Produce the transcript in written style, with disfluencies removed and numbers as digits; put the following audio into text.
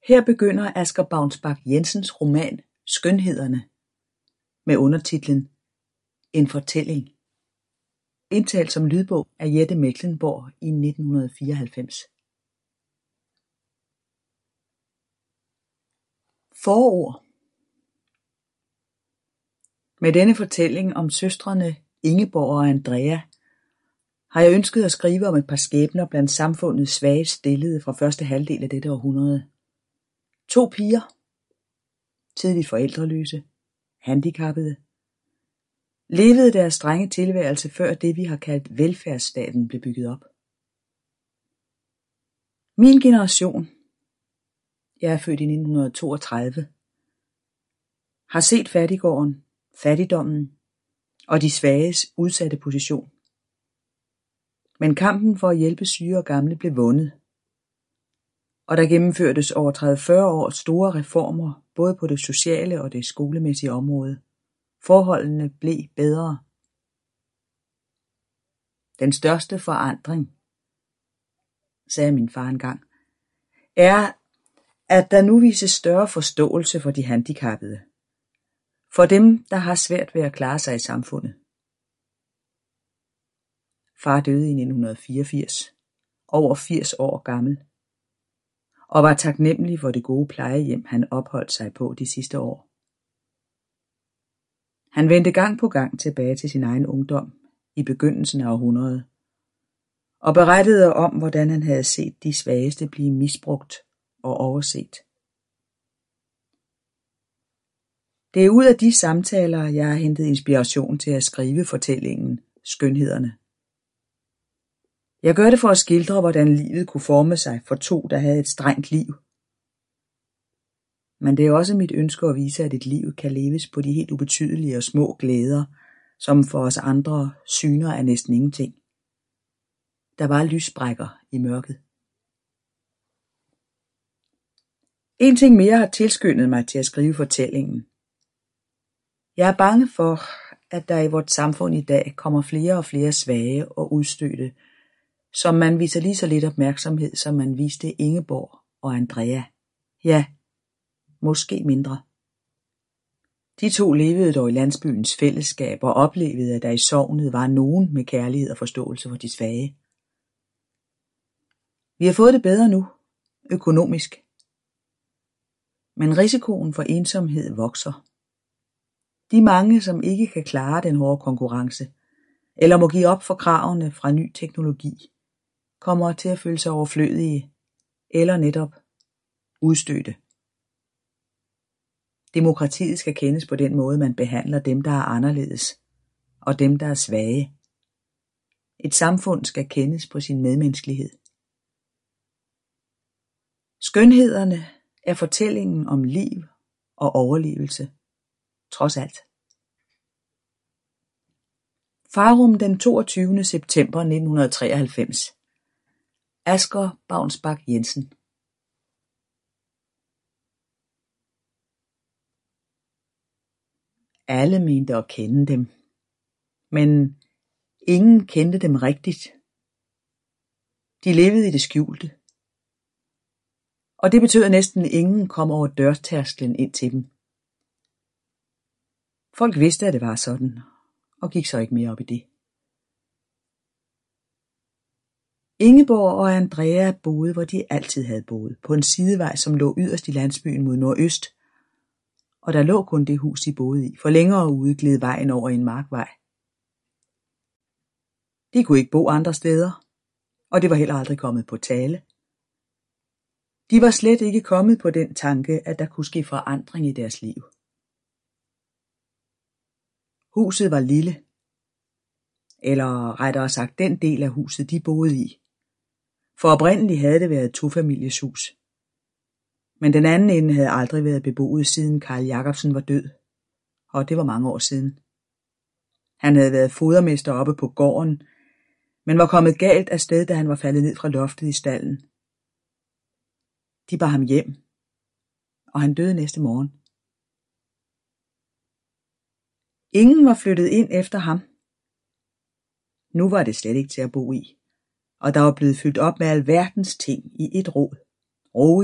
Her begynder Asger Baunsbak-Jensens roman Skønhederne med undertitlen En fortælling, indtalt som lydbog af Jette Mecklenborg i 1994. Forord. Med denne fortælling om søstrene Ingeborg og Andrea har jeg ønsket at skrive om et par skæbner blandt samfundets svage stillede fra første halvdel af dette århundrede. 2 piger, tidligt forældreløse, handicappede, levede deres strenge tilværelse før det, vi har kaldt velfærdsstaten, blev bygget op. Min generation, jeg er født i 1932, har set fattiggården, fattigdommen og de svages udsatte position. Men kampen for at hjælpe syge og gamle blev vundet, og der gennemførtes over 30-40 år store reformer, både på det sociale og det skolemæssige område. Forholdene blev bedre. Den største forandring, sagde min far engang, er, at der nu vises større forståelse for de handicappede. For dem, der har svært ved at klare sig i samfundet. Far døde i 1984, over 80 år gammel, og var taknemmelig for det gode plejehjem, han opholdt sig på de sidste år. Han vendte gang på gang tilbage til sin egen ungdom i begyndelsen af århundredet, og berettede om, hvordan han havde set de svageste blive misbrugt og overset. Det er ud af de samtaler, jeg har hentet inspiration til at skrive fortællingen Skønhederne. Jeg gør det for at skildre, hvordan livet kunne forme sig for 2, der havde et strengt liv. Men det er også mit ønske at vise, at et liv kan leves på de helt ubetydelige og små glæder, som for os andre syner er næsten ingenting. Der var lyssprækker i mørket. En ting mere har tilskyndet mig til at skrive fortællingen. Jeg er bange for, at der i vort samfund i dag kommer flere og flere svage og udstødte, som man viser lige så lidt opmærksomhed, som man viste Ingeborg og Andrea. Ja, måske mindre. De 2 levede dog i landsbyens fællesskab og oplevede, at der i sognet var nogen med kærlighed og forståelse for de svage. Vi har fået det bedre nu, økonomisk. Men risikoen for ensomhed vokser. De mange, som ikke kan klare den hårde konkurrence, eller må give op for kravene fra ny teknologi, kommer til at føle sig overflødige, eller netop udstødte. Demokratiet skal kendes på den måde, man behandler dem, der er anderledes, og dem, der er svage. Et samfund skal kendes på sin medmenneskelighed. Skønhederne er fortællingen om liv og overlevelse, trods alt. Farum den 22. september 1993. Asger Baunsbak-Jensen. Alle mente at kende dem, men ingen kendte dem rigtigt. De levede i det skjulte, og det betød, at næsten ingen kom over dørtærsklen ind til dem. Folk vidste, at det var sådan, og gik så ikke mere op i det. Ingeborg og Andrea boede, hvor de altid havde boet, på en sidevej, som lå yderst i landsbyen mod nordøst, og der lå kun det hus, de boede i, for længere ude gled vejen over en markvej. De kunne ikke bo andre steder, og det var heller aldrig kommet på tale. De var slet ikke kommet på den tanke, at der kunne ske forandring i deres liv. Huset var lille, eller rettere sagt den del af huset, de boede i. For oprindeligt havde det været et 2-familieshus. Men den anden ende havde aldrig været beboet, siden Karl Jacobsen var død, og det var mange år siden. Han havde været fodermester oppe på gården, men var kommet galt af sted, da han var faldet ned fra loftet i stalden. De bar ham hjem, og han døde næste morgen. Ingen var flyttet ind efter ham. Nu var det slet ikke til at bo i, og der var blevet fyldt op med alverdens ting i et rod.